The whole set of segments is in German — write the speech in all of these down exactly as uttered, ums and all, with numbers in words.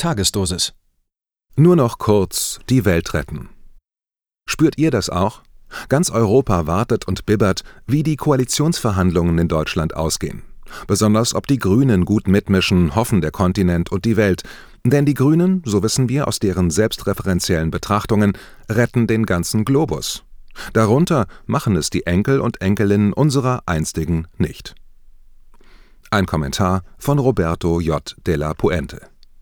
Tagesdosis. Nur noch kurz die Welt retten. Spürt ihr das auch? Ganz Europa wartet und bibbert, wie die Koalitionsverhandlungen in Deutschland ausgehen. Besonders ob die Grünen gut mitmischen, hoffen der Kontinent und die Welt. Denn die Grünen, so wissen wir aus deren selbstreferenziellen Betrachtungen, retten den ganzen Globus. Darunter machen es die Enkel und Enkelinnen unserer einstigen nicht. Ein Kommentar von Roberto J. de la Puente.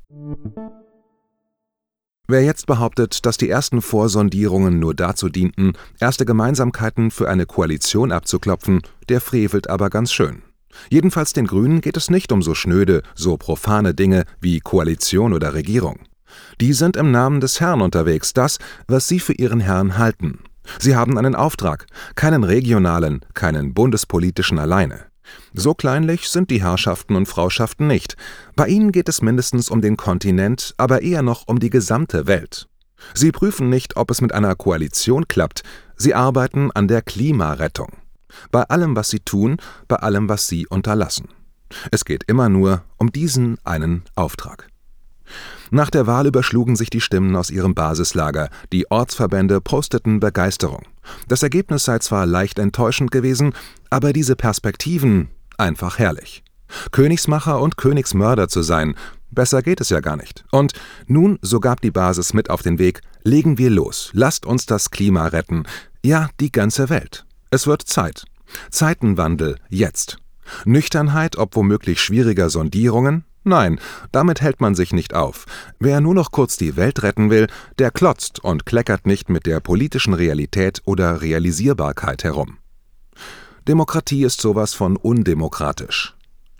Wer jetzt behauptet, dass die ersten Vorsondierungen nur dazu dienten, erste Gemeinsamkeiten für eine Koalition abzuklopfen, der frevelt aber ganz schön. Jedenfalls den Grünen geht es nicht um so schnöde, so profane Dinge wie Koalition oder Regierung. Die sind im Namen des Herrn unterwegs, das, was sie für ihren Herrn halten. Sie haben einen Auftrag, keinen regionalen, keinen bundespolitischen alleine. So kleinlich sind die Herrschaften und Frauschaften nicht. Bei ihnen geht es mindestens um den Kontinent, aber eher noch um die gesamte Welt. Sie prüfen nicht, ob es mit einer Koalition klappt. Sie arbeiten an der Klimarettung. Bei allem, was sie tun, bei allem, was sie unterlassen. Es geht immer nur um diesen einen Auftrag. Nach der Wahl überschlugen sich die Stimmen aus ihrem Basislager. Die Ortsverbände posteten Begeisterung. Das Ergebnis sei zwar leicht enttäuschend gewesen, aber diese Perspektiven einfach herrlich. Königsmacher und Königsmörder zu sein, besser geht es ja gar nicht. Und nun, so gab die Basis mit auf den Weg, legen wir los, lasst uns das Klima retten. Ja, die ganze Welt. Es wird Zeit. Zeitenwandel jetzt. Nüchternheit ob womöglich schwieriger Sondierungen? Nein, damit hält man sich nicht auf. Wer nur noch kurz die Welt retten will, der klotzt und kleckert nicht mit der politischen Realität oder Realisierbarkeit herum. Demokratie ist sowas von undemokratisch.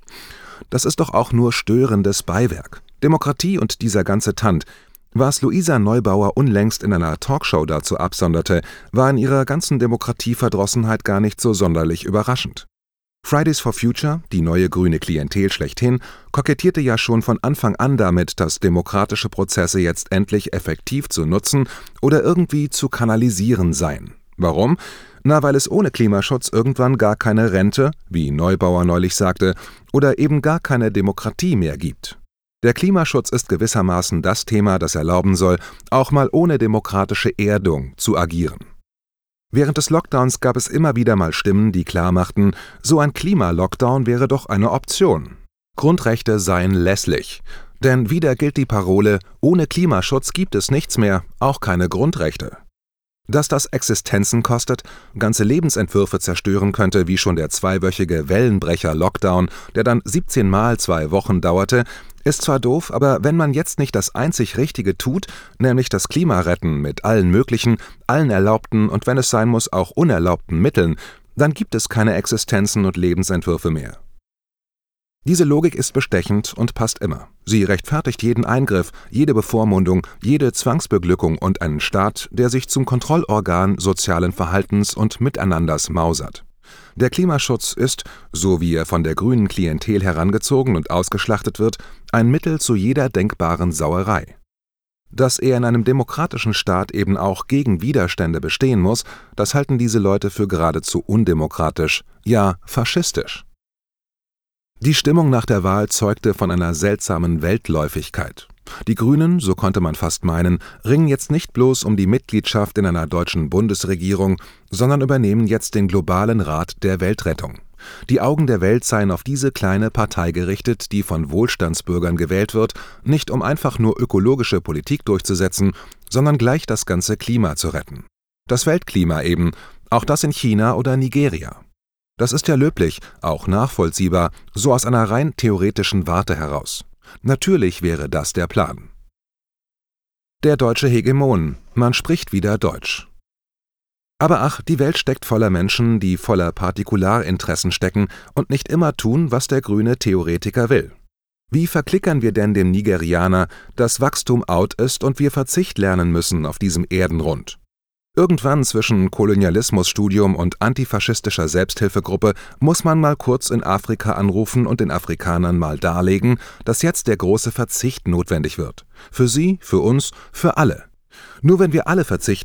Das ist doch auch nur störendes Beiwerk. Demokratie und dieser ganze Tant. Was Luisa Neubauer unlängst in einer Talkshow dazu absonderte, war in ihrer ganzen Demokratieverdrossenheit gar nicht so sonderlich überraschend. Fridays for Future, die neue grüne Klientel schlechthin, kokettierte ja schon von Anfang an damit, dass demokratische Prozesse jetzt endlich effektiv zu nutzen oder irgendwie zu kanalisieren seien. Warum? Na, weil es ohne Klimaschutz irgendwann gar keine Rente, wie Neubauer neulich sagte, oder eben gar keine Demokratie mehr gibt. Der Klimaschutz ist gewissermaßen das Thema, das erlauben soll, auch mal ohne demokratische Erdung zu agieren. Während des Lockdowns gab es immer wieder mal Stimmen, die klarmachten, so ein Klimalockdown wäre doch eine Option. Grundrechte seien lässlich. Denn wieder gilt die Parole, ohne Klimaschutz gibt es nichts mehr, auch keine Grundrechte. Dass das Existenzen kostet, ganze Lebensentwürfe zerstören könnte, wie schon der zweiwöchige Wellenbrecher-Lockdown, der dann siebzehn Mal zwei Wochen dauerte, ist zwar doof, aber wenn man jetzt nicht das einzig Richtige tut, nämlich das Klima retten mit allen möglichen, allen erlaubten und wenn es sein muss auch unerlaubten Mitteln, dann gibt es keine Existenzen und Lebensentwürfe mehr. Diese Logik ist bestechend und passt immer. Sie rechtfertigt jeden Eingriff, jede Bevormundung, jede Zwangsbeglückung und einen Staat, der sich zum Kontrollorgan sozialen Verhaltens und Miteinanders mausert. Der Klimaschutz ist, so wie er von der grünen Klientel herangezogen und ausgeschlachtet wird, ein Mittel zu jeder denkbaren Sauerei. Dass er in einem demokratischen Staat eben auch gegen Widerstände bestehen muss, das halten diese Leute für geradezu undemokratisch, ja faschistisch. Die Stimmung nach der Wahl zeugte von einer seltsamen Weltläufigkeit. Die Grünen, so konnte man fast meinen, ringen jetzt nicht bloß um die Mitgliedschaft in einer deutschen Bundesregierung, sondern übernehmen jetzt den globalen Rat der Weltrettung. Die Augen der Welt seien auf diese kleine Partei gerichtet, die von Wohlstandsbürgern gewählt wird, nicht um einfach nur ökologische Politik durchzusetzen, sondern gleich das ganze Klima zu retten. Das Weltklima eben, auch das in China oder Nigeria. Das ist ja löblich, auch nachvollziehbar, so aus einer rein theoretischen Warte heraus. Natürlich wäre das der Plan. Der deutsche Hegemon, man spricht wieder Deutsch. Aber ach, die Welt steckt voller Menschen, die voller Partikularinteressen stecken und nicht immer tun, was der grüne Theoretiker will. Wie verklickern wir denn dem Nigerianer, dass Wachstum out ist und wir Verzicht lernen müssen auf diesem Erdenrund? Irgendwann zwischen Kolonialismusstudium und antifaschistischer Selbsthilfegruppe muss man mal kurz in Afrika anrufen und den Afrikanern mal darlegen, dass jetzt der große Verzicht notwendig wird. Für sie, für uns, für alle. Nur wenn wir alle verzichten,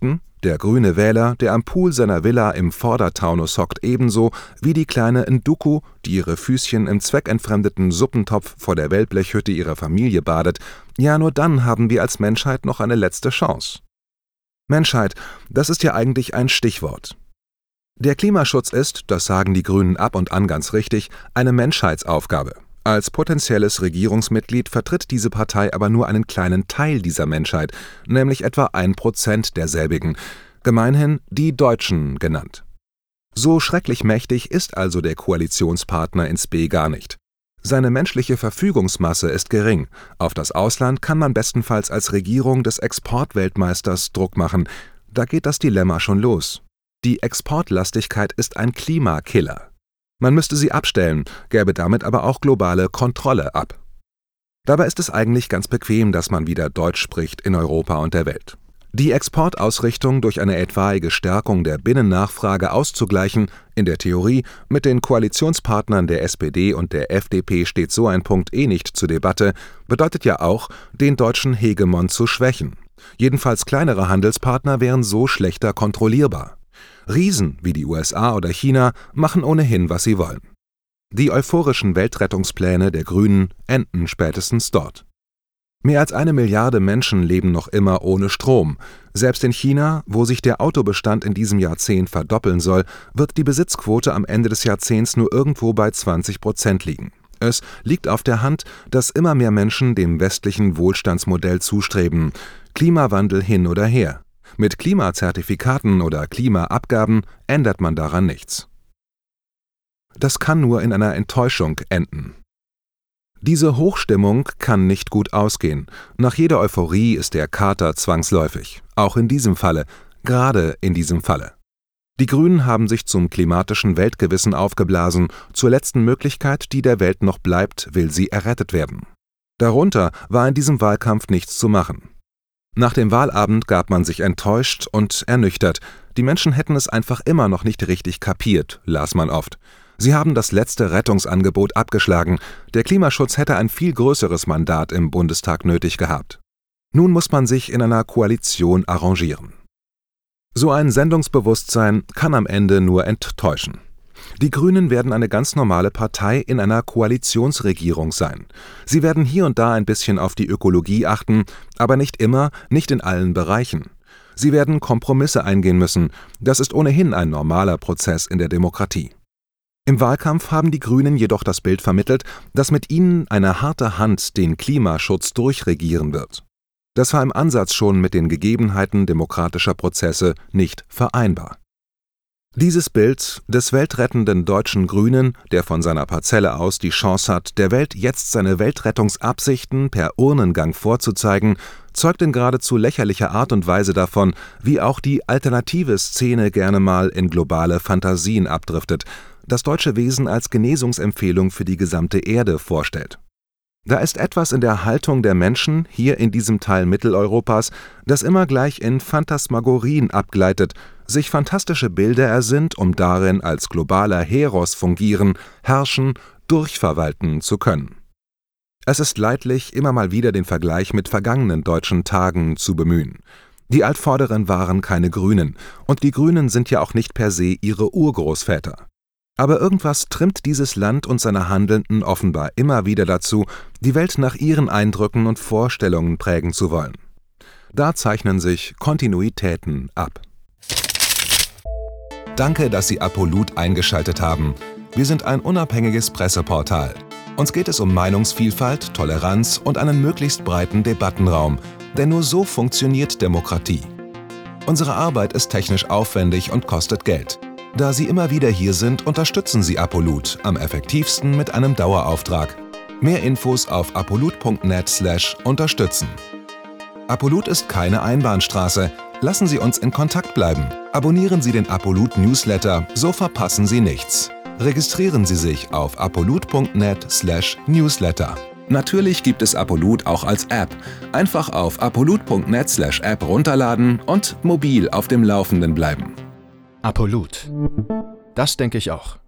Der grüne Wähler, der am Pool seiner Villa im Vordertaunus hockt, ebenso wie die kleine Nduku, die ihre Füßchen im zweckentfremdeten Suppentopf vor der Wellblechhütte ihrer Familie badet, ja, nur dann haben wir als Menschheit noch eine letzte Chance. Menschheit, das ist ja eigentlich ein Stichwort. Der Klimaschutz ist, das sagen die Grünen ab und an ganz richtig, eine Menschheitsaufgabe. Als potenzielles Regierungsmitglied vertritt diese Partei aber nur einen kleinen Teil dieser Menschheit, nämlich etwa ein Prozent derselbigen, gemeinhin die Deutschen genannt. So schrecklich mächtig ist also der Koalitionspartner ins B gar nicht. Seine menschliche Verfügungsmasse ist gering, auf das Ausland kann man bestenfalls als Regierung des Exportweltmeisters Druck machen, da geht das Dilemma schon los. Die Exportlastigkeit ist ein Klimakiller. Man müsste sie abstellen, gäbe damit aber auch globale Kontrolle ab. Dabei ist es eigentlich ganz bequem, dass man wieder Deutsch spricht in Europa und der Welt. Die Exportausrichtung durch eine etwaige Stärkung der Binnennachfrage auszugleichen, in der Theorie, mit den Koalitionspartnern der S P D und der F D P steht so ein Punkt eh nicht zur Debatte, bedeutet ja auch, den deutschen Hegemon zu schwächen. Jedenfalls kleinere Handelspartner wären so schlechter kontrollierbar. Riesen wie die U S A oder China machen ohnehin, was sie wollen. Die euphorischen Weltrettungspläne der Grünen enden spätestens dort. Mehr als eine Milliarde Menschen leben noch immer ohne Strom. Selbst in China, wo sich der Autobestand in diesem Jahrzehnt verdoppeln soll, wird die Besitzquote am Ende des Jahrzehnts nur irgendwo bei zwanzig Prozent liegen. Es liegt auf der Hand, dass immer mehr Menschen dem westlichen Wohlstandsmodell zustreben. Klimawandel hin oder her. Mit Klimazertifikaten oder Klimaabgaben ändert man daran nichts. Das kann nur in einer Enttäuschung enden. Diese Hochstimmung kann nicht gut ausgehen. Nach jeder Euphorie ist der Kater zwangsläufig. Auch in diesem Falle, gerade in diesem Falle. Die Grünen haben sich zum klimatischen Weltgewissen aufgeblasen. Zur letzten Möglichkeit, die der Welt noch bleibt, will sie errettet werden. Darunter war in diesem Wahlkampf nichts zu machen. Nach dem Wahlabend gab man sich enttäuscht und ernüchtert. Die Menschen hätten es einfach immer noch nicht richtig kapiert, las man oft. Sie haben das letzte Rettungsangebot abgeschlagen. Der Klimaschutz hätte ein viel größeres Mandat im Bundestag nötig gehabt. Nun muss man sich in einer Koalition arrangieren. So ein Sendungsbewusstsein kann am Ende nur enttäuschen. Die Grünen werden eine ganz normale Partei in einer Koalitionsregierung sein. Sie werden hier und da ein bisschen auf die Ökologie achten, aber nicht immer, nicht in allen Bereichen. Sie werden Kompromisse eingehen müssen. Das ist ohnehin ein normaler Prozess in der Demokratie. Im Wahlkampf haben die Grünen jedoch das Bild vermittelt, dass mit ihnen eine harte Hand den Klimaschutz durchregieren wird. Das war im Ansatz schon mit den Gegebenheiten demokratischer Prozesse nicht vereinbar. Dieses Bild des weltrettenden deutschen Grünen, der von seiner Parzelle aus die Chance hat, der Welt jetzt seine Weltrettungsabsichten per Urnengang vorzuzeigen, zeugt in geradezu lächerlicher Art und Weise davon, wie auch die alternative Szene gerne mal in globale Fantasien abdriftet, das deutsche Wesen als Genesungsempfehlung für die gesamte Erde vorstellt. Da ist etwas in der Haltung der Menschen, hier in diesem Teil Mitteleuropas, das immer gleich in Phantasmagorien abgleitet, sich fantastische Bilder ersinnt, um darin als globaler Heros fungieren, herrschen, durchverwalten zu können. Es ist leidlich, immer mal wieder den Vergleich mit vergangenen deutschen Tagen zu bemühen. Die Altvorderen waren keine Grünen, und die Grünen sind ja auch nicht per se ihre Urgroßväter. Aber irgendwas trimmt dieses Land und seine Handelnden offenbar immer wieder dazu, die Welt nach ihren Eindrücken und Vorstellungen prägen zu wollen. Da zeichnen sich Kontinuitäten ab. Danke, dass Sie Apolut eingeschaltet haben. Wir sind ein unabhängiges Presseportal. Uns geht es um Meinungsvielfalt, Toleranz und einen möglichst breiten Debattenraum, denn nur so funktioniert Demokratie. Unsere Arbeit ist technisch aufwendig und kostet Geld. Da Sie immer wieder hier sind, unterstützen Sie Apolut am effektivsten mit einem Dauerauftrag. Mehr Infos auf apolut punkt net slash unterstützen. Apolut ist keine Einbahnstraße. Lassen Sie uns in Kontakt bleiben. Abonnieren Sie den Apolut Newsletter, so verpassen Sie nichts. Registrieren Sie sich auf apolut punkt net slash newsletter. Natürlich gibt es Apolut auch als App. Einfach auf apolut punkt net slash app runterladen und mobil auf dem Laufenden bleiben. Apolut. Das denke ich auch.